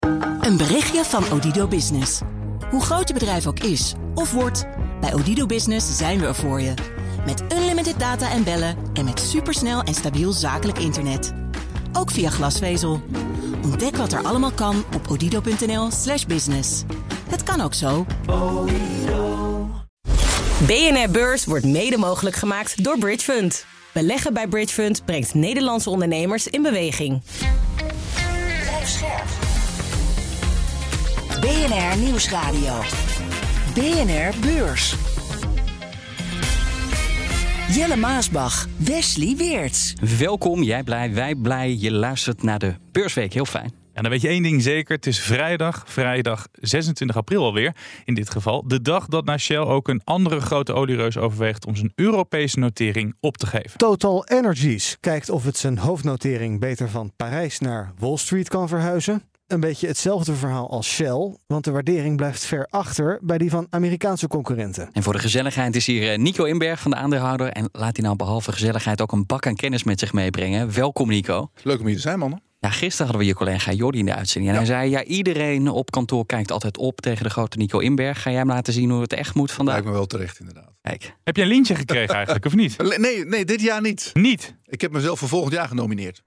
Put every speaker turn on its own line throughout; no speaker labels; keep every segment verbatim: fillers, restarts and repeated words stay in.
Een berichtje van Odido Business. Hoe groot je bedrijf ook is of wordt, bij Odido Business zijn we er voor je. Met unlimited data en bellen en met supersnel en stabiel zakelijk internet. Ook via glasvezel. Ontdek wat er allemaal kan op odido.nl slash business. Het kan ook zo.
B N R Beurs wordt mede mogelijk gemaakt door Bridge Fund. Beleggen bij Bridge Fund brengt Nederlandse ondernemers in beweging.
Blijf scherp. B N R Nieuwsradio. B N R Beurs. Jelle Maasbach, Wesley Weerts.
Welkom, jij blij, wij blij. Je luistert naar de Beursweek, heel fijn.
En dan weet je één ding zeker, het is vrijdag, vrijdag zesentwintig april alweer. In dit geval de dag dat na Shell ook een andere grote oliereus overweegt om zijn Europese notering op te geven.
Total Energies kijkt of het zijn hoofdnotering beter van Parijs naar Wall Street kan verhuizen. Een beetje hetzelfde verhaal als Shell, want de waardering blijft ver achter bij die van Amerikaanse concurrenten.
En voor de gezelligheid is hier Nico Inberg van de aandeelhouder. En laat hij nou behalve gezelligheid ook een bak aan kennis met zich meebrengen. Welkom Nico.
Leuk om hier te zijn, mannen.
Ja, gisteren hadden we je collega Jordi in de uitzending. En ja. hij zei, ja, iedereen op kantoor kijkt altijd op tegen de grote Nico Inberg. Ga jij hem laten zien hoe het echt moet vandaag?
Lijkt me wel terecht, inderdaad.
Kijk.
Heb je een lintje gekregen eigenlijk, of niet?
Nee, nee, dit jaar niet.
Niet?
Ik heb mezelf voor volgend jaar genomineerd.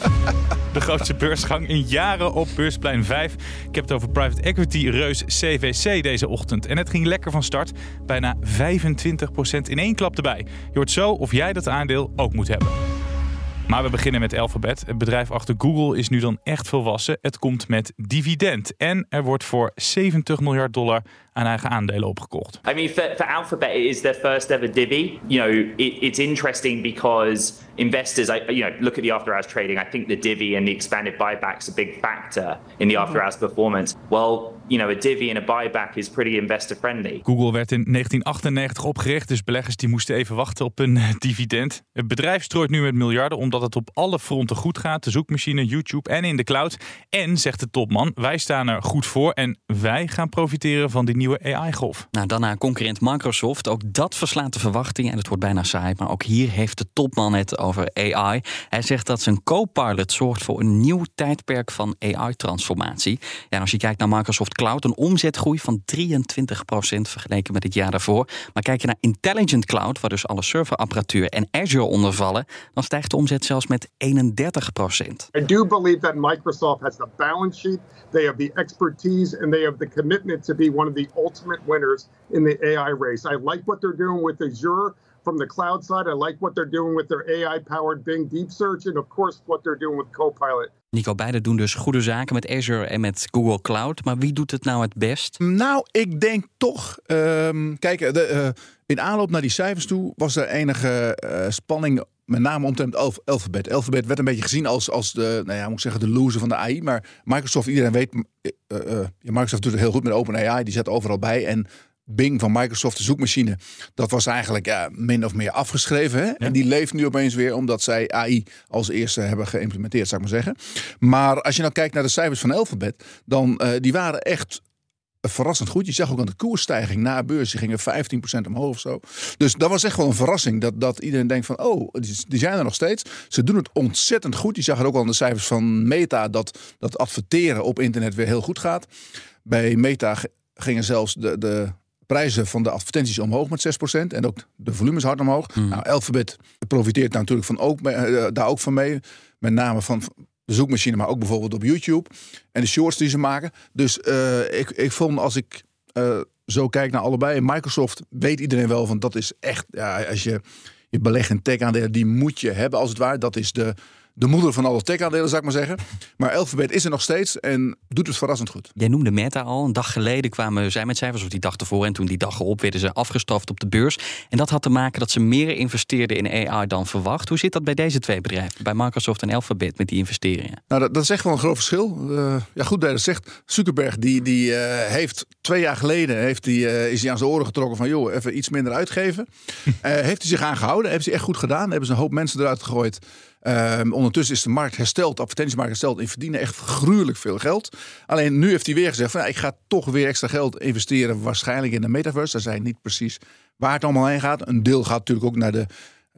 De grootste beursgang in jaren op Beursplein vijf. Ik heb het over private equity reus C V C deze ochtend. En het ging lekker van start. Bijna vijfentwintig procent in één klap erbij. Je hoort zo of jij dat aandeel ook moet hebben. Maar we beginnen met Alphabet. Het bedrijf achter Google is nu dan echt volwassen. Het komt met dividend. En er wordt voor zeventig miljard dollar aan eigen aandelen opgekocht.
I mean, for, for Alphabet, it is their first ever divvy. You know, it, it's interesting because investors, I, you know, look at the after hours trading. I think the divvy and the expanded buyback's a big factor in the after hours performance. Well, you know, a divvy and a buyback is pretty investor friendly.
Google werd in negentien achtennegentig opgericht, dus beleggers die moesten even wachten op een dividend. Het bedrijf strooit nu met miljarden omdat het op alle fronten goed gaat. De zoekmachine, YouTube en in de cloud. En, zegt de topman, wij staan er goed voor en wij gaan profiteren van die nieuwe A I-golf.
Nou, dan naar concurrent Microsoft. Ook dat verslaat de verwachtingen en het wordt bijna saai. Maar ook hier heeft de topman het over A I. Hij zegt dat zijn Copilot zorgt voor een nieuw tijdperk van A I-transformatie. Ja, en als je kijkt naar Microsoft Cloud, een omzetgroei van drieëntwintig procent vergeleken met het jaar daarvoor. Maar kijk je naar Intelligent Cloud, waar dus alle serverapparatuur en Azure onder vallen, dan stijgt de omzet zelfs met eenendertig procent.
I do believe that Microsoft has the balance sheet, they have the expertise, and they have the commitment to be one of the ultimate winners in the A I race. I like what they're doing with Azure from the cloud side. I like what they're doing with their A I-powered Bing Deep Search, and of course what they're doing with Copilot.
Nico, beide doen dus goede zaken met Azure en met Google Cloud. Maar wie doet het nou het best?
Nou, ik denk toch... Um, kijk, de, uh, in aanloop naar die cijfers toe was er enige uh, spanning, met name omtrent Alph- Alphabet. Alphabet werd een beetje gezien als, als de, nou ja, moet ik zeggen, de loser van de A I. Maar Microsoft, iedereen weet, uh, uh, Microsoft doet het heel goed met OpenAI. Die zet overal bij. En Bing van Microsoft, de zoekmachine, dat was eigenlijk ja, min of meer afgeschreven. Hè? Ja. En die leeft nu opeens weer omdat zij A I als eerste hebben geïmplementeerd, zou ik maar zeggen. Maar als je nou kijkt naar de cijfers van Alphabet, dan uh, die waren echt verrassend goed. Je zag ook aan de koersstijging na beurs, die gingen vijftien procent omhoog of zo. Dus dat was echt wel een verrassing. Dat, dat iedereen denkt van, oh, die zijn er nog steeds. Ze doen het ontzettend goed. Je zag er ook al aan de cijfers van Meta dat, dat adverteren op internet weer heel goed gaat. Bij Meta gingen zelfs de, de prijzen van de advertenties omhoog met zes procent. En ook de volumes hard omhoog. Hmm. Nou, Alphabet profiteert daar natuurlijk van ook, uh, daar ook van mee. Met name van de zoekmachine, maar ook bijvoorbeeld op YouTube. En de shorts die ze maken. Dus uh, ik, ik vond als ik uh, zo kijk naar allebei. Microsoft weet iedereen wel van dat is echt, ja, als je, je belegt in tech-aandelen, die moet je hebben als het ware. Dat is de... De moeder van alle tech-aandelen, zou ik maar zeggen. Maar Alphabet is er nog steeds en doet het verrassend goed.
Jij noemde Meta al. Een dag geleden kwamen zij met cijfers, of die dag ervoor. En toen die dag erop werden ze afgestraft op de beurs. En dat had te maken dat ze meer investeerden in A I dan verwacht. Hoe zit dat bij deze twee bedrijven? Bij Microsoft en Alphabet met die investeringen?
Nou, dat, dat is echt wel een groot verschil. Uh, ja, goed dat je dat zegt. Zuckerberg, die, die uh, heeft twee jaar geleden heeft die, uh, is hij aan zijn oren getrokken van, joh, even iets minder uitgeven. uh, heeft hij zich aangehouden. Hebben ze echt goed gedaan. Hebben ze een hoop mensen eruit gegooid. Um, ondertussen is de markt hersteld, de advertentiemarkt hersteld en verdienen echt gruwelijk veel geld. Alleen nu heeft hij weer gezegd van ja, ik ga toch weer extra geld investeren waarschijnlijk in de metaverse. Daar zijn niet precies waar het allemaal heen gaat. Een deel gaat natuurlijk ook naar de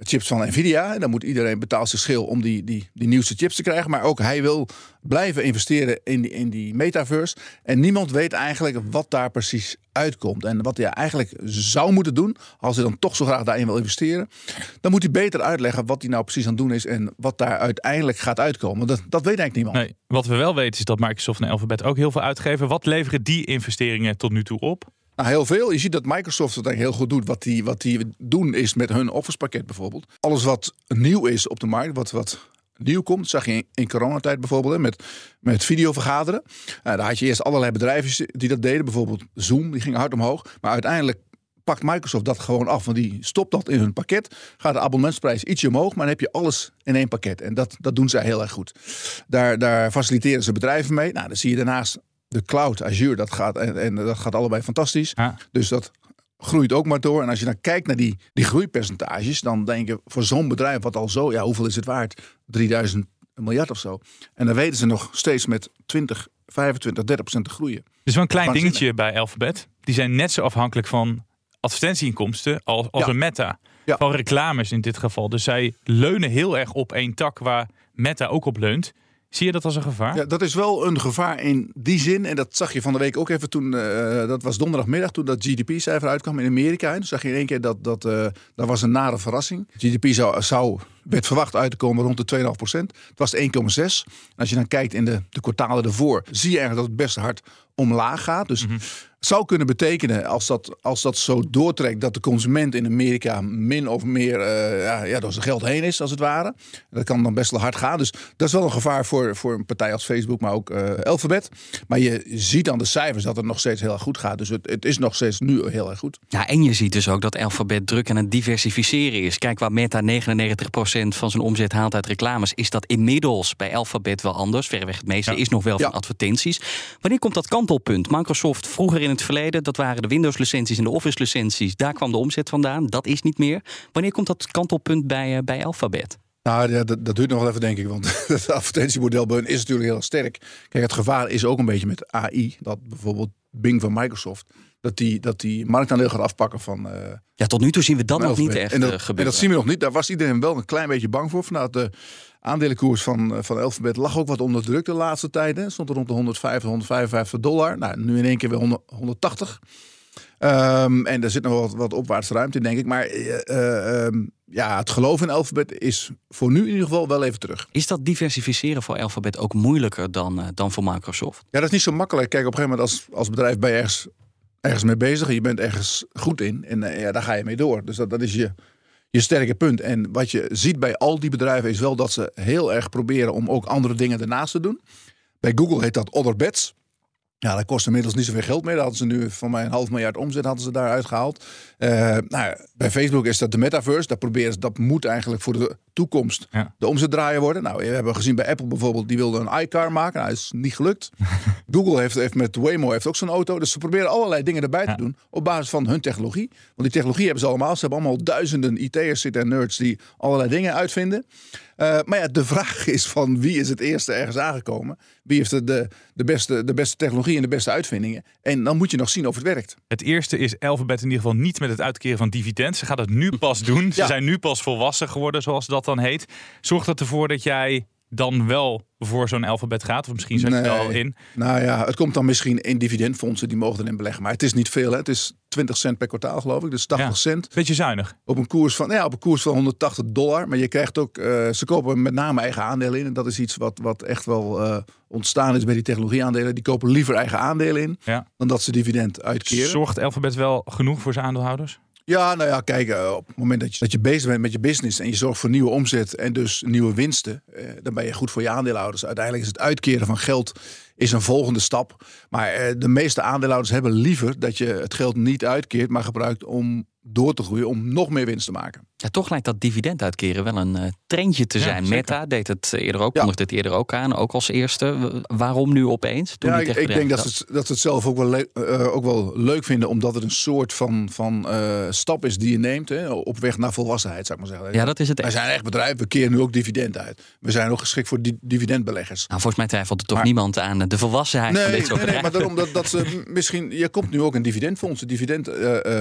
chips van Nvidia. En dan moet iedereen betaalt zijn schil om die, die, die nieuwste chips te krijgen. Maar ook hij wil blijven investeren in die, in die metaverse. En niemand weet eigenlijk wat daar precies uitkomt. En wat hij eigenlijk zou moeten doen, als hij dan toch zo graag daarin wil investeren, dan moet hij beter uitleggen wat hij nou precies aan het doen is en wat daar uiteindelijk gaat uitkomen. Dat, dat weet eigenlijk niemand.
Nee, wat we wel weten is dat Microsoft en Alphabet ook heel veel uitgeven. Wat leveren die investeringen tot nu toe op?
Nou, heel veel. Je ziet dat Microsoft het eigenlijk heel goed doet. Wat die, wat die doen is met hun Office pakket bijvoorbeeld. Alles wat nieuw is op de markt, wat, wat nieuw komt, zag je in, in coronatijd bijvoorbeeld, hè, met, met videovergaderen. Nou, daar had je eerst allerlei bedrijven die dat deden. Bijvoorbeeld Zoom, die ging hard omhoog. Maar uiteindelijk pakt Microsoft dat gewoon af. Want die stopt dat in hun pakket. Gaat de abonnementsprijs ietsje omhoog, maar dan heb je alles in één pakket. En dat, dat doen zij heel erg goed. Daar, daar faciliteren ze bedrijven mee. Nou, dan zie je daarnaast de cloud, Azure, dat gaat, en, en dat gaat allebei fantastisch. Ja. Dus dat groeit ook maar door. En als je dan kijkt naar die, die groeipercentages, dan denk je voor zo'n bedrijf wat al zo, ja, hoeveel is het waard? drieduizend miljard of zo. En dan weten ze nog steeds met twintig, vijfentwintig, dertig procent te groeien.
Dus wel een klein dingetje bij Alphabet. Die zijn net zo afhankelijk van advertentieinkomsten als, als ja. een Meta. Ja. Van reclames in dit geval. Dus zij leunen heel erg op één tak waar Meta ook op leunt. Zie je dat als een gevaar?
Ja, dat is wel een gevaar in die zin. En dat zag je van de week ook even toen, uh, dat was donderdagmiddag, toen dat G D P-cijfer uitkwam in Amerika. En toen zag je in één keer dat, dat, uh, dat was een nare verrassing. G D P zou, zou, werd verwacht uit te komen rond de twee komma vijf procent. Het was één komma zes. En als je dan kijkt in de, de kwartalen ervoor, zie je eigenlijk dat het best hard omlaag gaat. Dus mm-hmm. zou kunnen betekenen, als dat, als dat zo doortrekt, dat de consument in Amerika min of meer uh, ja, ja, door zijn geld heen is, als het ware. Dat kan dan best wel hard gaan. Dus dat is wel een gevaar voor, voor een partij als Facebook, maar ook uh, Alphabet. Maar je ziet aan de cijfers dat het nog steeds heel erg goed gaat. Dus het, het is nog steeds nu heel erg goed.
Ja, en je ziet dus ook dat Alphabet druk aan het diversificeren is. Kijk, waar Meta negenennegentig procent van zijn omzet haalt uit reclames, is dat inmiddels bij Alphabet wel anders. Verreweg het meeste ja. is nog wel van ja. advertenties. Wanneer komt dat kantelpunt? Microsoft vroeger in het verleden, dat waren de Windows-licenties en de Office-licenties. Daar kwam de omzet vandaan. Dat is niet meer. Wanneer komt dat kantelpunt bij, uh, bij Alphabet?
Nou, ja, dat, dat duurt nog wel even, denk ik. Want het advertentiemodel bij hun is natuurlijk heel sterk. Kijk, het gevaar is ook een beetje met A I. Dat bijvoorbeeld Bing van Microsoft, dat die, dat die marktaandeel gaat afpakken van... Uh,
ja, tot nu toe zien we dat nog niet echt
en dat,
gebeuren.
En dat zien we nog niet. Daar was iedereen wel een klein beetje bang voor. Vanuit de aandelenkoers van, van Alphabet lag ook wat onder druk de laatste tijden. Stond er rond de honderdvijftig, honderdvijfenvijftig dollar. Nou, nu in één keer weer honderd, honderdtachtig. Um, en er zit nog wat, wat opwaartse ruimte in, denk ik. Maar uh, uh, um, ja, het geloof in Alphabet is voor nu in ieder geval wel even terug.
Is dat diversificeren voor Alphabet ook moeilijker dan, uh, dan voor Microsoft?
Ja, dat is niet zo makkelijk. Kijk, op een gegeven moment als, als bedrijf ben je ergens, ergens mee bezig. En je bent ergens goed in. En uh, ja, daar ga je mee door. Dus dat, dat is je, je sterke punt. En wat je ziet bij al die bedrijven is wel dat ze heel erg proberen om ook andere dingen ernaast te doen. Bij Google heet dat Other Bets. Ja, dat kost inmiddels niet zoveel geld meer. Dat hadden ze nu van mij een half miljard omzet hadden ze daar uitgehaald. Uh, nou, bij Facebook is dat de metaverse. Dat proberen ze, dat moet eigenlijk voor de toekomst ja. de omzet draaien worden. Nou, we hebben gezien bij Apple bijvoorbeeld, die wilde een iCar maken. Nou, dat is niet gelukt. Google heeft, heeft met Waymo heeft ook zo'n auto. Dus ze proberen allerlei dingen erbij ja. te doen op basis van hun technologie. Want die technologie hebben ze allemaal. Ze hebben allemaal duizenden I T'ers zitten en nerds die allerlei dingen uitvinden. Uh, maar ja, de vraag is van wie is het eerste ergens aangekomen? Wie heeft de, de, de, beste, de beste technologie en de beste uitvindingen? En dan moet je nog zien of het werkt.
Het eerste is Alphabet in ieder geval niet met het uitkeren van dividend. Ze gaat het nu pas doen. Ze ja. zijn nu pas volwassen geworden, zoals dat dan heet. Zorgt dat ervoor dat jij dan wel voor zo'n Alphabet gaat? Of misschien zet je nee. er al in?
Nou ja, het komt dan misschien in dividendfondsen. Die mogen erin beleggen. Maar het is niet veel. Hè. Het is twintig cent per kwartaal, geloof ik. Dus tachtig ja, cent.
Beetje zuinig.
Op een koers van, ja, op een koers van honderdtachtig dollar. Maar je krijgt ook... Uh, ze kopen met name eigen aandelen in. En dat is iets wat, wat echt wel uh, ontstaan is bij die technologieaandelen. Die kopen liever eigen aandelen in. Ja. Dan dat ze dividend uitkeren.
Zorgt Alphabet wel genoeg voor zijn aandeelhouders?
Ja, nou ja, kijk, uh, op het moment dat je, dat je bezig bent met je business en je zorgt voor nieuwe omzet en dus nieuwe winsten, uh, dan ben je goed voor je aandeelhouders. Uiteindelijk is het uitkeren van geld is een volgende stap. Maar uh, de meeste aandeelhouders hebben liever dat je het geld niet uitkeert, maar gebruikt om door te groeien, om nog meer winst te maken.
Ja, toch lijkt dat dividend uitkeren wel een uh, trendje te zijn. Ja, Meta deed het eerder ook, kondigde ja. het eerder ook aan, ook als eerste. Waarom nu opeens? Toen
ja, ik, ik denk dat ze, het, dat ze het zelf ook wel, le- uh, ook wel leuk vinden, omdat het een soort van, van uh, stap is die je neemt, hè, op weg naar volwassenheid, zou ik maar zeggen.
Ja, dat is het.
Wij zijn echt bedrijf, we keren nu ook dividend uit. We zijn ook geschikt voor di- dividendbeleggers.
Nou, volgens mij twijfelt er toch maar, niemand aan de volwassenheid
nee,
van dit soort
nee,
bedrijven.
Nee, maar daarom dat, dat ze misschien, je komt nu ook een dividendfonds, een dividend... Uh, uh,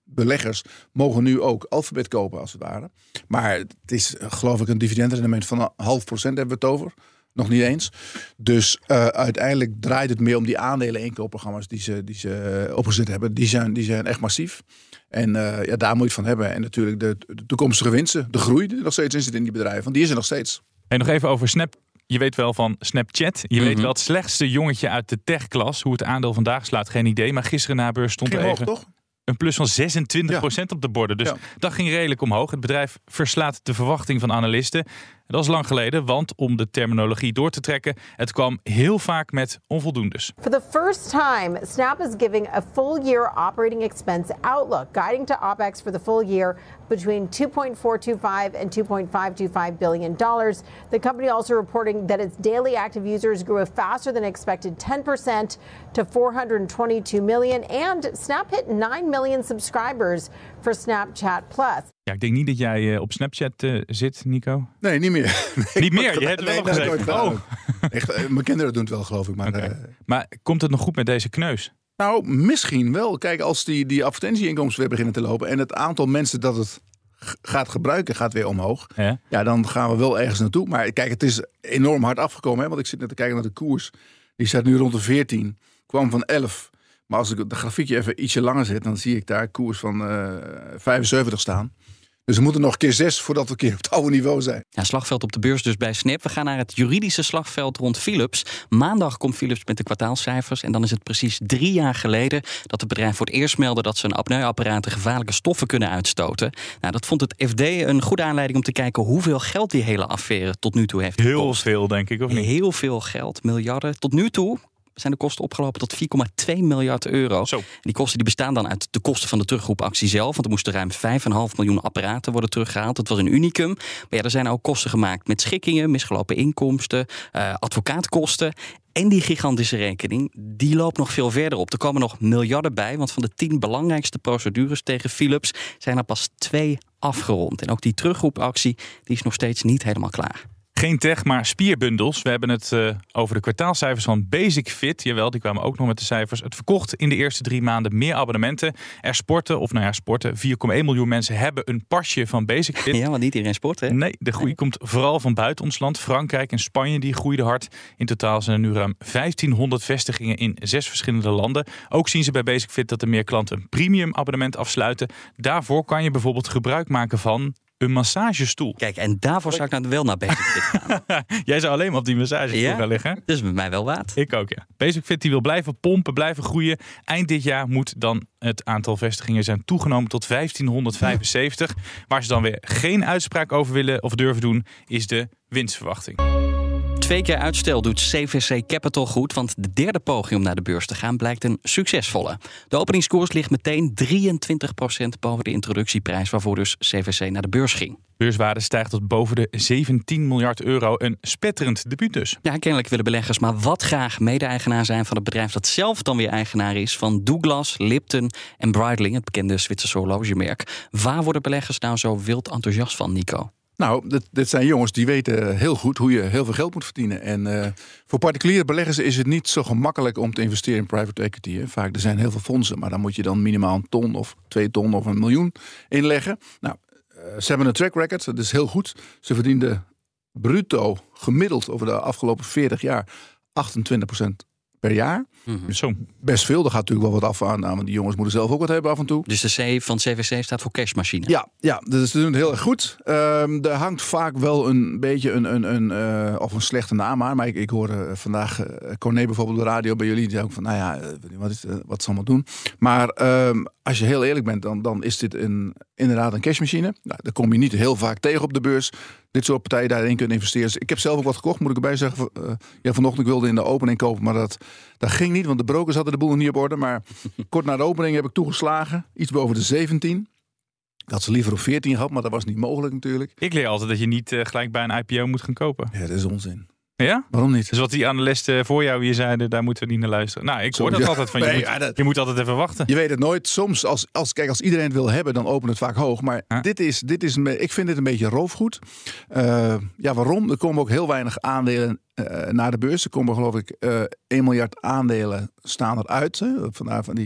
beleggers mogen nu ook Alphabet kopen als het ware. Maar het is geloof ik een dividendrendement van een half procent hebben we het over. Nog niet eens. Dus uh, uiteindelijk draait het meer om die aandelen inkoopprogramma's die ze, die ze uh, opgezet hebben. Die zijn, die zijn echt massief. En uh, ja, daar moet je het van hebben. En natuurlijk de, de toekomstige winsten, de groei die er nog steeds in zit in die bedrijven. Want die is er nog steeds.
En nog even over Snap. Je weet wel van Snapchat. Je mm-hmm. weet wel het slechtste jongetje uit de techklas. Hoe het aandeel vandaag slaat, geen idee. Maar gisteren na beurs stond
Ging
er
hoog,
even
toch?
een plus van zesentwintig procent ja. op de borden. Dus ja. dat ging redelijk omhoog. Het bedrijf verslaat de verwachting van analisten. Dat is lang geleden, want om de terminologie door te trekken, het kwam heel vaak met onvoldoendes.
For the first time, Snap is giving a full year operating expense outlook, guiding to O P E X for the full year between two point four two five and two point five two five billion dollars. The company also reporting that its daily active users grew faster than expected, ten percent to four hundred twenty-two million, and Snap hit nine million subscribers for Snapchat Plus.
Ja, ik denk niet dat jij uh, op Snapchat uh, zit, Nico.
Nee, niet meer. Nee,
niet meer? Je hebt het
nee,
wel gezegd.
Nee, oh. Echt, uh, mijn kinderen doen het wel, geloof ik. Maar,
okay.
uh,
maar komt het nog goed met deze kneus?
Nou, misschien wel. Kijk, als die, die advertentieinkomsten weer beginnen te lopen en het aantal mensen dat het g- gaat gebruiken gaat weer omhoog. Ja? ja, dan gaan we wel ergens naartoe. Maar kijk, het is enorm hard afgekomen. Hè? Want ik zit net te kijken naar de koers. Die staat nu rond de veertien. Kwam van elf. Maar als ik de grafiekje even ietsje langer zet, dan zie ik daar koers van uh, vijfenzeventig staan. Dus we moeten nog keer zes voordat we een keer op het oude niveau zijn.
Ja, slagveld op de beurs dus bij Snap. We gaan naar het juridische slagveld rond Philips. Maandag komt Philips met de kwartaalcijfers. En dan is het precies drie jaar geleden dat het bedrijf voor het eerst meldde dat zijn apneuapparaten gevaarlijke stoffen kunnen uitstoten. Nou, dat vond het F D een goede aanleiding om te kijken hoeveel geld die hele affaire tot nu toe heeft
Heel
gekost.
veel, denk ik, of niet?
Heel veel geld, miljarden. Tot nu toe zijn de kosten opgelopen tot vier komma twee miljard euro.
Zo.
En die kosten die bestaan dan uit de kosten van de terugroepactie zelf. Want er moesten ruim vijf komma vijf miljoen apparaten worden teruggehaald. Dat was een unicum. Maar ja, er zijn ook kosten gemaakt met schikkingen, misgelopen inkomsten, uh, advocaatkosten. En die gigantische rekening, die loopt nog veel verder op. Er komen nog miljarden bij, want van de tien belangrijkste procedures tegen Philips zijn er pas twee afgerond. En ook die terugroepactie die is nog steeds niet helemaal klaar.
Geen tech, maar spierbundels. We hebben het uh, over de kwartaalcijfers van Basic Fit. Jawel, die kwamen ook nog met de cijfers. Het verkocht in de eerste drie maanden meer abonnementen. Er sporten, of nou ja, sporten. vier komma één miljoen mensen hebben een pasje van Basic Fit.
Ja, want niet iedereen sport, hè?
Nee, de groei nee. komt vooral van buiten ons land. Frankrijk en Spanje, die groeiden hard. In totaal zijn er nu ruim vijftienhonderd vestigingen in zes verschillende landen. Ook zien ze bij Basic Fit dat er meer klanten een premium abonnement afsluiten. Daarvoor kan je bijvoorbeeld gebruik maken van een massagestoel.
Kijk, en daarvoor zou ik nou wel naar Basic Fit gaan.
Jij zou alleen maar op die massagestoel
ja?
gaan liggen.
Dat is met mij wel waard.
Ik ook, ja. Basic Fit die wil blijven pompen, blijven groeien. Eind dit jaar moet dan het aantal vestigingen zijn toegenomen tot vijftienhonderdvijfenzeventig. Waar ze dan weer geen uitspraak over willen of durven doen, is de winstverwachting.
Twee keer uitstel doet C V C Capital goed, want de derde poging om naar de beurs te gaan blijkt een succesvolle. De openingskoers ligt meteen drieëntwintig procent boven de introductieprijs, waarvoor dus C V C naar de beurs ging.
Beurswaarde stijgt tot boven de zeventien miljard euro. Een spetterend debuut dus.
Ja, kennelijk willen beleggers maar wat graag mede-eigenaar zijn van het bedrijf dat zelf dan weer eigenaar is van Douglas, Lipton en Breitling, het bekende Zwitserse horlogemerk. Waar worden beleggers nou zo wild enthousiast van, Nico?
Nou, dit, dit zijn jongens die weten heel goed hoe je heel veel geld moet verdienen. En uh, voor particuliere beleggers is het niet zo gemakkelijk om te investeren in private equity. Hè. Vaak, er zijn heel veel fondsen, maar dan moet je dan minimaal een ton of twee ton of een miljoen inleggen. Nou, uh, ze hebben een track record, dat is heel goed. Ze verdienden bruto gemiddeld over de afgelopen veertig jaar achtentwintig procent per jaar.
Mm-hmm. Zo.
Best veel, er gaat natuurlijk wel wat af aan, want die jongens moeten zelf ook wat hebben af en toe.
Dus de C van C V C staat voor cashmachine?
Ja, ja, dus ze doen het heel erg goed. Um, er hangt vaak wel een beetje een, een, een uh, of een slechte naam aan, maar ik, ik hoorde uh, vandaag uh, Corné bijvoorbeeld op de radio bij jullie, die zei ook van, nou ja, uh, wat, is, uh, wat ze allemaal doen. Maar um, als je heel eerlijk bent, dan, dan is dit een, inderdaad een cashmachine. Nou, daar kom je niet heel vaak tegen op de beurs. Dit soort partijen daarin kunnen investeren. Dus ik heb zelf ook wat gekocht, moet ik erbij zeggen. Uh, ja, vanochtend ik wilde in de opening kopen, maar dat, dat ging niet, want de brokers hadden de boel nog niet op orde. Maar kort na de opening heb ik toegeslagen. Iets boven de zeventien. Ik had ze liever op veertien gehad, maar dat was niet mogelijk natuurlijk.
Ik leer altijd dat je niet uh, gelijk bij een I P O moet gaan kopen.
Ja, dat is onzin.
Ja?
Waarom niet?
Dus wat die analisten voor jou hier zeiden, daar moeten we niet naar luisteren. Nou, ik hoor
Zo,
dat
ja.
altijd van je.
Nee,
moet,
ja, dat...
je moet altijd even wachten.
Je weet het nooit. Soms, als, als, kijk, als iedereen het wil hebben, dan opent het vaak hoog. Maar huh? dit is, dit is, ik vind dit een beetje roofgoed. Uh, ja, waarom? Er komen ook heel weinig aandelen uh, naar de beurs. Er komen geloof ik uh, één miljard aandelen staan eruit. Hè? Vandaar van die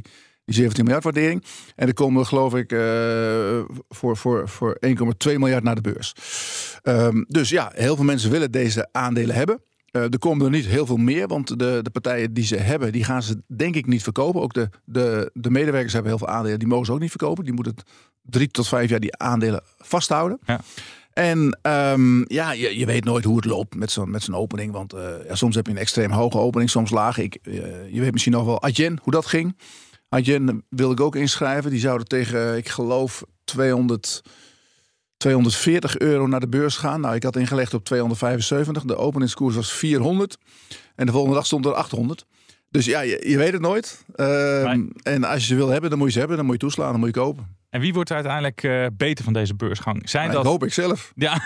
Die zeventien miljard waardering. En er komen geloof ik uh, voor, voor, voor één komma twee miljard naar de beurs. Um, dus ja, heel veel mensen willen deze aandelen hebben. Uh, er komen er niet heel veel meer, want de, de partijen die ze hebben, die gaan ze denk ik niet verkopen. Ook de, de, de medewerkers hebben heel veel aandelen, die mogen ze ook niet verkopen. Die moeten drie tot vijf jaar die aandelen vasthouden. Ja. En um, ja, je, je weet nooit hoe het loopt met zo'n, met zo'n opening. Want uh, ja, soms heb je een extreem hoge opening, soms laag. Ik, uh, je weet misschien nog wel Adyen, hoe dat ging. Adyen wilde ik ook inschrijven. Die zouden tegen, ik geloof, tweehonderd, tweehonderdveertig euro naar de beurs gaan. Nou, ik had ingelegd op tweehonderdvijfenzeventig. De openingskoers was vierhonderd. En de volgende dag stond er achthonderd. Dus ja, je, je weet het nooit. Uh, en als je ze wil hebben, dan moet je ze hebben. Dan moet je toeslaan, dan moet je kopen.
En wie wordt er uiteindelijk uh, beter van deze beursgang? Zijn
nou,
dat...
Dat hoop ik zelf.
Ja.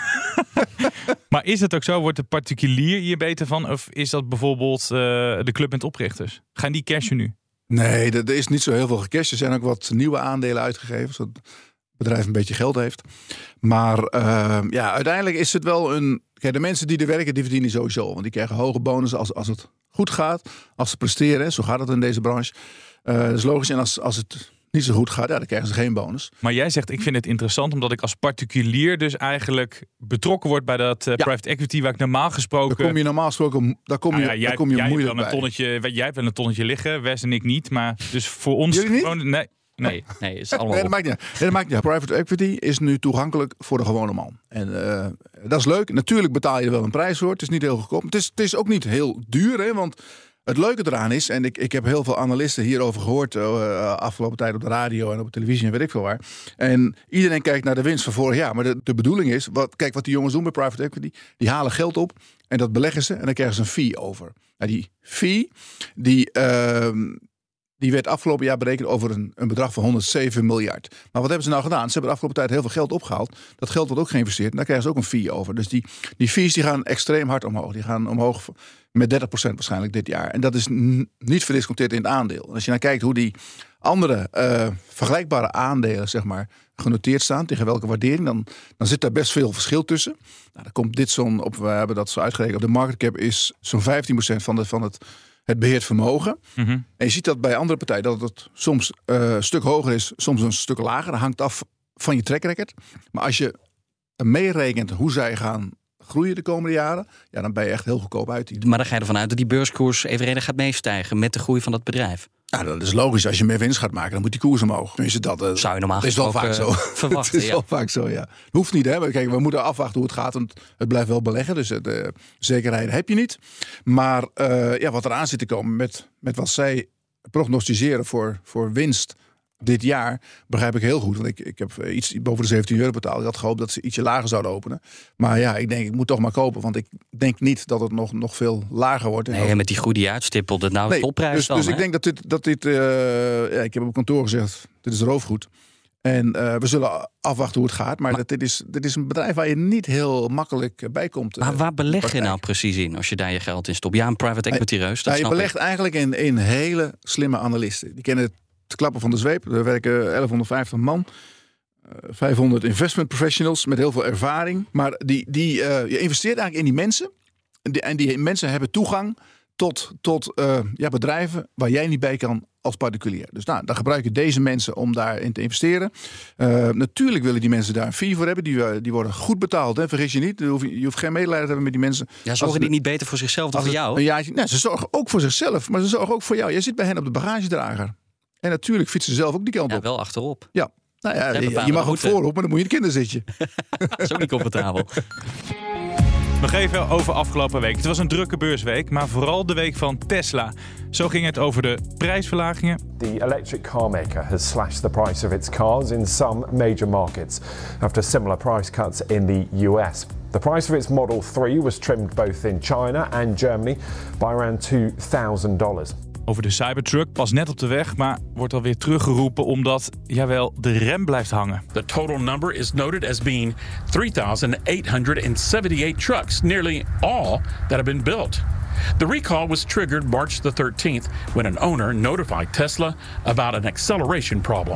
Maar is het ook zo? Wordt de particulier hier beter van? Of is dat bijvoorbeeld uh, de club met oprichters? Gaan die cashen nu?
Nee, er is niet zo heel veel gecashed. Er zijn ook wat nieuwe aandelen uitgegeven, zodat het bedrijf een beetje geld heeft. Maar uh, ja, uiteindelijk is het wel een... Kijk, de mensen die er werken, die verdienen sowieso. Want die krijgen hoge bonussen als, als het goed gaat. Als ze presteren, zo gaat het in deze branche. Uh, dat is logisch. En als, als het niet zo goed gaat, ja, dan krijgen ze geen bonus.
Maar jij zegt, ik vind het interessant omdat ik als particulier dus eigenlijk betrokken word bij dat uh, ja. private equity waar ik normaal gesproken...
Daar kom je normaal gesproken, daar kom je, nou ja, jij, daar kom je
jij
moeilijk
hebt
bij.
Een tonnetje, jij hebt wel een tonnetje liggen, Wes en ik niet. Maar dus voor ons...
Jullie niet?
Gewoon, nee.
Nee, nee, is allemaal
nee, dat maakt niet uit. Nee, dat maakt niet uit. Private equity is nu toegankelijk voor de gewone man. En uh, dat is leuk. Natuurlijk betaal je er wel een prijs voor. Het is niet heel goedkoop. Het is, het is ook niet heel duur, hè, want het leuke eraan is, en ik, ik heb heel veel analisten hierover gehoord uh, afgelopen tijd op de radio en op de televisie en weet ik veel waar. En iedereen kijkt naar de winst van vorig jaar. Maar de, de bedoeling is, wat, kijk wat die jongens doen bij private equity. Die halen geld op en dat beleggen ze en dan krijgen ze een fee over. Nou, die fee, die... Uh, Die werd afgelopen jaar berekend over een, een bedrag van honderdzeven miljard. Maar wat hebben ze nou gedaan? Ze hebben de afgelopen tijd heel veel geld opgehaald. Dat geld wordt ook geïnvesteerd en daar krijgen ze ook een fee over. Dus die, die fees die gaan extreem hard omhoog. Die gaan omhoog met dertig procent waarschijnlijk dit jaar. En dat is n- niet verdisconteerd in het aandeel. En als je naar kijkt hoe die andere uh, vergelijkbare aandelen zeg maar, genoteerd staan, tegen welke waardering, dan, dan zit daar best veel verschil tussen. Nou, dan komt dit zo'n op, we hebben dat zo uitgerekend. De market cap is zo'n vijftien procent van, de, van het... Het beheerd vermogen. Mm-hmm. En je ziet dat bij andere partijen dat het soms uh, een stuk hoger is, soms een stuk lager. Dat hangt af van je track record. Maar als je meerekent hoe zij gaan groeien de komende jaren, ja, dan ben je echt heel goedkoop uit.
Maar dan ga je ervan uit dat die beurskoers evenredig gaat meestijgen met de groei van dat bedrijf.
Ja, dat is logisch. Als je meer winst gaat maken, dan moet die koers omhoog. Tenminste, dat uh,
zou je normaal
is wel vaak zo.
Verwachten,
het is
ja.
wel vaak zo, ja. Hoeft niet, hè. Kijk, we moeten afwachten hoe het gaat. Want het blijft wel beleggen, dus de zekerheid heb je niet. Maar uh, ja, wat eraan zit te komen met, met wat zij prognosticeren voor, voor winst dit jaar, begrijp ik heel goed. Want ik, ik heb iets boven de zeventien euro betaald. Ik had gehoopt dat ze ietsje lager zouden openen. Maar ja, ik denk, ik moet toch maar kopen. Want ik denk niet dat het nog, nog veel lager wordt.
Nee, en met die groei die je uitstippelt, het nou
nee,
topprijs
dus,
dan.
Dus
hè?
ik denk dat dit... Dat dit uh, ja, ik heb op kantoor gezegd, dit is roofgoed. En uh, we zullen afwachten hoe het gaat. Maar, maar dat, dit, is, dit is een bedrijf waar je niet heel makkelijk bij komt.
Maar waar beleg je nou precies in als je daar je geld in stopt? Ja, een private equity reus, dat
nou, je belegt ik. eigenlijk in, in hele slimme analisten. Die kennen het te klappen van de zweep. Er werken elfhonderdvijftig man. Uh, vijfhonderd investment professionals met heel veel ervaring. Maar die, die, uh, je investeert eigenlijk in die mensen. En die, en die mensen hebben toegang tot, tot uh, ja, bedrijven waar jij niet bij kan als particulier. Dus nou, dan gebruiken deze mensen om daarin te investeren. Uh, natuurlijk willen die mensen daar een fee voor hebben. Die, uh, die worden goed betaald. Hè? Vergis je niet. Je hoeft, je hoeft geen medelijden te hebben met die mensen.
Ja, zorgen die niet beter voor zichzelf dan voor jou?
Een jaartje, nee, ze zorgen ook voor zichzelf. Maar ze zorgen ook voor jou. Jij zit bij hen op de bagagedrager. En natuurlijk fietsen ze zelf ook die kant
ja,
op.
wel achterop.
Ja, nou ja, je, je mag ook voorop, maar dan moet je in de kinderen zitten.
Dat is ook niet comfortabel.
Nog even over afgelopen week. Het was een drukke beursweek, maar vooral de week van Tesla. Zo ging het over de prijsverlagingen.
The electric car maker has slashed the price of its cars in some major markets after similar price cuts in the U S. The price of its Model three was trimmed both in China and Germany by around two thousand dollars.
Over de Cybertruck, pas net op de weg, maar wordt alweer teruggeroepen omdat, jawel, de rem blijft hangen.
The total number is noted as being three thousand eight hundred seventy-eight trucks, nearly all that have been built. The recall was triggered March the thirteenth when an owner notified Tesla about an acceleration problem.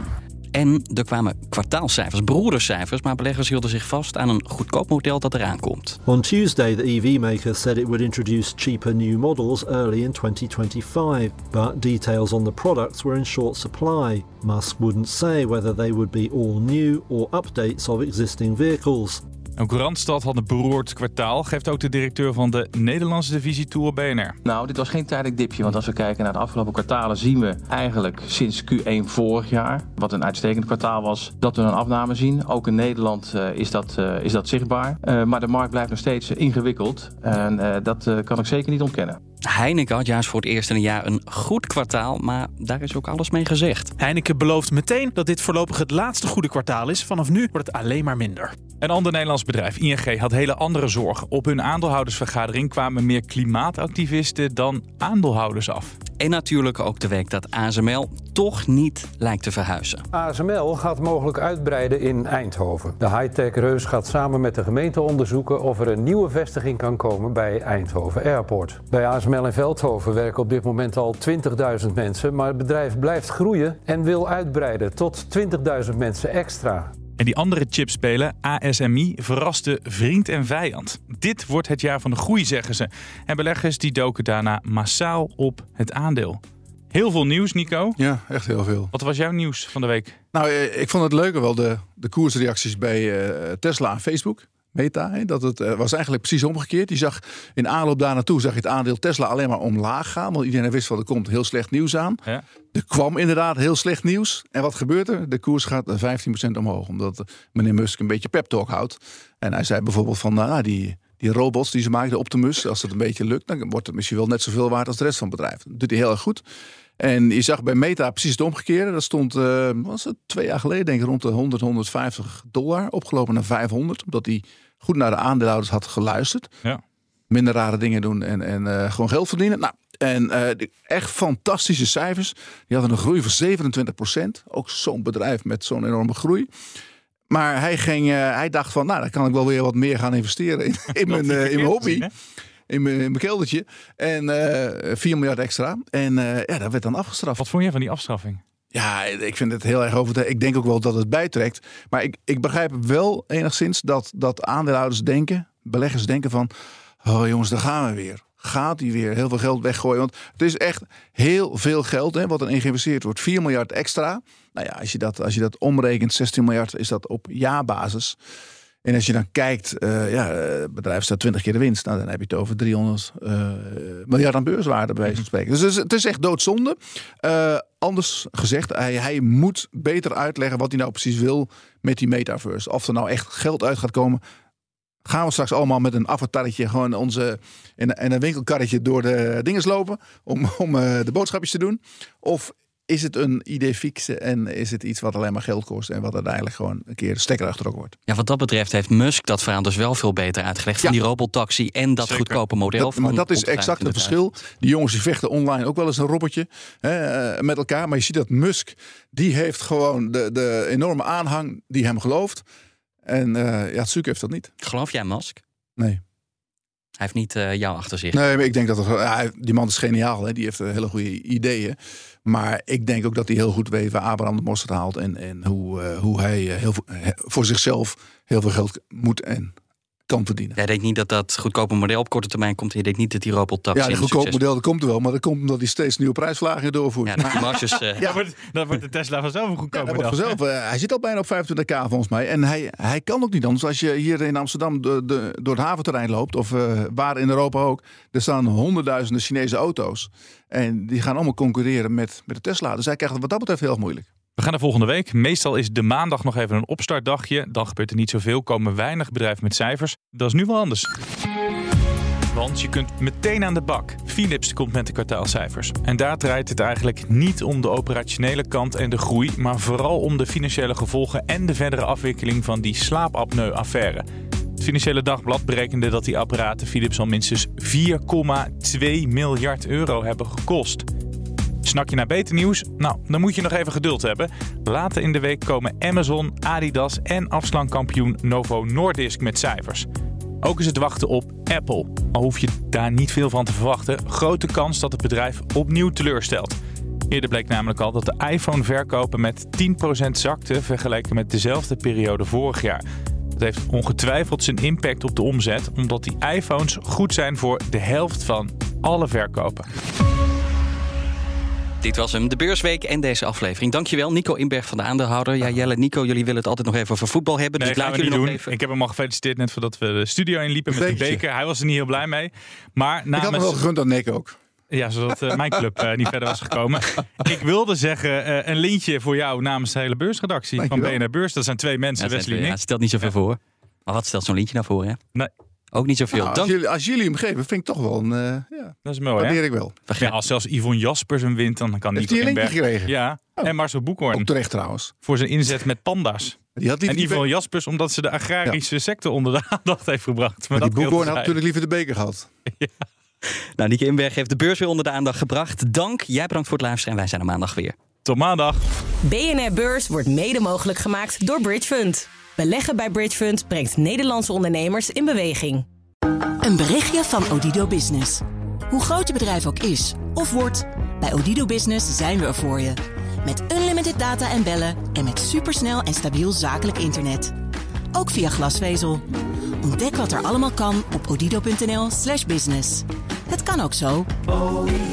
En er kwamen kwartaalcijfers, broedercijfers, maar beleggers hielden zich vast aan een goedkoop model dat eraan komt.
On Tuesday, the E V maker said it would introduce cheaper new models early in twenty twenty-five, but details on the products were in short supply. Musk wouldn't say whether they would be all new or updates of existing vehicles.
Ook Randstad had een beroerd kwartaal, geeft ook de directeur van de Nederlandse divisie toe op B N R.
Nou, dit was geen tijdelijk dipje, want als we kijken naar de afgelopen kwartalen zien we eigenlijk sinds Q één vorig jaar, wat een uitstekend kwartaal was, dat we een afname zien. Ook in Nederland uh, is, dat, uh, is dat zichtbaar. Uh, maar de markt blijft nog steeds uh, ingewikkeld en uh, dat uh, kan ik zeker niet ontkennen.
Heineken had juist voor het eerst in een jaar een goed kwartaal, maar daar is ook alles mee gezegd.
Heineken belooft meteen dat dit voorlopig het laatste goede kwartaal is. Vanaf nu wordt het alleen maar minder.
Een ander Nederlands bedrijf, I N G, had hele andere zorgen. Op hun aandeelhoudersvergadering kwamen meer klimaatactivisten dan aandeelhouders af.
En natuurlijk ook de week dat A S M L toch niet lijkt te verhuizen.
A S M L gaat mogelijk uitbreiden in Eindhoven. De high-tech reus gaat samen met de gemeente onderzoeken of er een nieuwe vestiging kan komen bij Eindhoven Airport. Bij A S M L in Veldhoven werken op dit moment al twintigduizend mensen, maar het bedrijf blijft groeien en wil uitbreiden tot twintigduizend mensen extra.
En die andere chipspeler, A S M I, verraste vriend en vijand. Dit wordt het jaar van de groei, zeggen ze. En beleggers die doken daarna massaal op het aandeel. Heel veel nieuws, Nico.
Ja, echt heel veel.
Wat was jouw nieuws van de week?
Nou, ik vond het leuker wel de, de koersreacties bij uh, Tesla en Facebook. Meta, hè, dat het uh, was eigenlijk precies omgekeerd. Die zag in aanloop daar naartoe zag je het aandeel Tesla alleen maar omlaag gaan. Want iedereen wist wel, er komt heel slecht nieuws aan. Ja. Er kwam inderdaad heel slecht nieuws. En wat gebeurt er? De koers gaat vijftien procent omhoog. Omdat meneer Musk een beetje pep talk houdt. En hij zei bijvoorbeeld van nou, die, die robots die ze maken, de Optimus, als het een beetje lukt, dan wordt het misschien wel net zoveel waard als de rest van het bedrijf. Dat doet hij heel erg goed. En je zag bij Meta precies het omgekeerde. Dat stond, uh, was het twee jaar geleden, denk ik, rond de honderd, honderdvijftig dollar. Opgelopen naar vijfhonderd. Omdat hij goed naar de aandeelhouders had geluisterd.
Ja.
Minder rare dingen doen en, en uh, gewoon geld verdienen. Nou, en uh, echt fantastische cijfers. Die hadden een groei van zevenentwintig procent. Ook zo'n bedrijf met zo'n enorme groei. Maar hij, ging, uh, hij dacht van, nou, dan kan ik wel weer wat meer gaan investeren in, in, mijn, uh, in mijn hobby. Zien, in, mijn, in mijn keldertje. En uh, vier miljard extra. En uh, ja, dat werd dan afgestraft.
Wat vond je van die afstraffing?
Ja, ik vind het heel erg over. Ik denk ook wel dat het bijtrekt. Maar ik, ik begrijp wel enigszins dat, dat aandeelhouders denken, beleggers denken van, oh jongens, daar gaan we weer. Gaat hij weer heel veel geld weggooien? Want het is echt heel veel geld, hè, wat er in geïnvesteerd wordt. vier miljard extra. Nou ja, als je dat, als je dat omrekent, zestien miljard is dat op jaarbasis. En als je dan kijkt, uh, ja, het bedrijf staat twintig keer de winst. Nou, dan heb je het over driehonderd uh, miljard aan beurswaarde bij wijze van spreken. Dus het is echt doodzonde. Uh, anders gezegd, hij, hij moet beter uitleggen wat hij nou precies wil met die metaverse. Of er nou echt geld uit gaat komen. Gaan we straks allemaal met een avatarretje gewoon onze en, en een winkelkarretje door de dinges lopen om, om uh, de boodschapjes te doen? Of is het een idee fixe en is het iets wat alleen maar geld kost en wat uiteindelijk gewoon een keer de stekker achtergetrokken wordt?
Ja, wat dat betreft heeft Musk dat verhaal dus wel veel beter uitgelegd. Van ja. die robottaxi en dat Zeker. goedkope model.
Dat,
van
maar dat is exact het verschil. Die jongens die vechten online ook wel eens een robotje hè, met elkaar. Maar je ziet dat Musk, die heeft gewoon de, de enorme aanhang die hem gelooft. En uh, ja, Zuck heeft dat niet.
Geloof jij Musk?
Nee.
Hij heeft niet uh, jou achter zich.
Nee, maar ik denk dat er, ja, die man is geniaal. Hè? Die heeft hele goede ideeën. Maar ik denk ook dat hij heel goed weet waar Abraham de mosterd haalt. En, en hoe, uh, hoe hij uh, heel, voor zichzelf heel veel geld moet en kan verdienen.
Jij denkt niet dat dat goedkope model op korte termijn komt. Je denkt niet dat die robottaxi...
Ja, die goedkope model dat komt er wel. Maar dat komt omdat hij steeds nieuwe prijsverlagingen doorvoert.
Ja, dat marges, uh...
ja, wordt, dan wordt de Tesla vanzelf een goedkoop
ja,
model.
Vanzelf, uh, hij zit al bijna op vijfentwintig k volgens mij. En hij, hij kan ook niet anders. Als je hier in Amsterdam de, de, door het haventerrein loopt, of uh, waar in Europa ook, er staan honderdduizenden Chinese auto's. En die gaan allemaal concurreren met, met de Tesla. Dus hij krijgt het wat dat betreft heel moeilijk.
We gaan naar volgende week. Meestal is de maandag nog even een opstartdagje. Dan gebeurt er niet zoveel. Komen weinig bedrijven met cijfers. Dat is nu wel anders. Want je kunt meteen aan de bak. Philips komt met de kwartaalcijfers. En daar draait het eigenlijk niet om de operationele kant en de groei, maar vooral om de financiële gevolgen en de verdere afwikkeling van die slaapapneu-affaire. Het Financiële Dagblad berekende dat die apparaten Philips al minstens vier komma twee miljard euro hebben gekost. Snak je naar beter nieuws? Nou, dan moet je nog even geduld hebben. Later in de week komen Amazon, Adidas en afslankkampioen Novo Nordisk met cijfers. Ook is het wachten op Apple. Al hoef je daar niet veel van te verwachten. Grote kans dat het bedrijf opnieuw teleurstelt. Eerder bleek namelijk al dat de iPhone-verkopen met tien procent zakten vergeleken met dezelfde periode vorig jaar. Dat heeft ongetwijfeld zijn impact op de omzet, omdat die iPhones goed zijn voor de helft van alle verkopen.
Dit was hem, de Beursweek en deze aflevering. Dankjewel, Nico Inberg van de Aandeelhouder. Ja, Jelle, Nico, jullie willen het altijd nog even over voetbal hebben.
Nee,
dus
gaan
laat
we
jullie
niet
nog
doen.
even...
Ik heb hem al gefeliciteerd net voordat we de studio inliepen met de beker. Hij was er niet heel blij mee. Maar namens...
Ik had hem wel gegund aan Nick ook.
Ja, zodat uh, mijn club uh, niet verder was gekomen. Ik wilde zeggen, uh, een lintje voor jou namens de hele beursredactie
Dankjewel.
van B N R Beurs. Dat zijn twee mensen,
Ja,
Wesley en
ja,
ik.
het stelt niet zoveel ja. voor. Maar wat stelt zo'n lintje nou voor, hè?
Nee.
Ook niet zoveel.
Nou, als,
Dank...
jullie, als jullie hem geven, vind ik toch wel een... Uh, ja,
dat is mooi,
waardeer
hè?
ik wel.
Ja, als zelfs Yvonne Jaspers hem wint, dan kan
Heeft
Nico
hij een lintje
Inberg...
gekregen?
Ja,
oh.
en Marcel Boekhoorn.
Ook terecht trouwens.
Voor zijn inzet met panda's.
Die had
en Yvonne Jaspers, omdat ze de agrarische ja. sector onder de aandacht heeft gebracht.
Maar, maar die Boekhoorn had natuurlijk liever de beker gehad.
Ja.
Nou, Nico Inberg heeft de beurs weer onder de aandacht gebracht. Dank. Jij bedankt voor het luisteren en wij zijn er maandag weer.
Tot maandag.
B N R Beurs wordt mede mogelijk gemaakt door Bridge Fund. Beleggen bij Bridge Fund brengt Nederlandse ondernemers in beweging.
Een berichtje van Odido Business. Hoe groot je bedrijf ook is of wordt, bij Odido Business zijn we er voor je. Met unlimited data en bellen en met supersnel en stabiel zakelijk internet. Ook via glasvezel. Ontdek wat er allemaal kan op odido punt n l slash business. Het kan ook zo.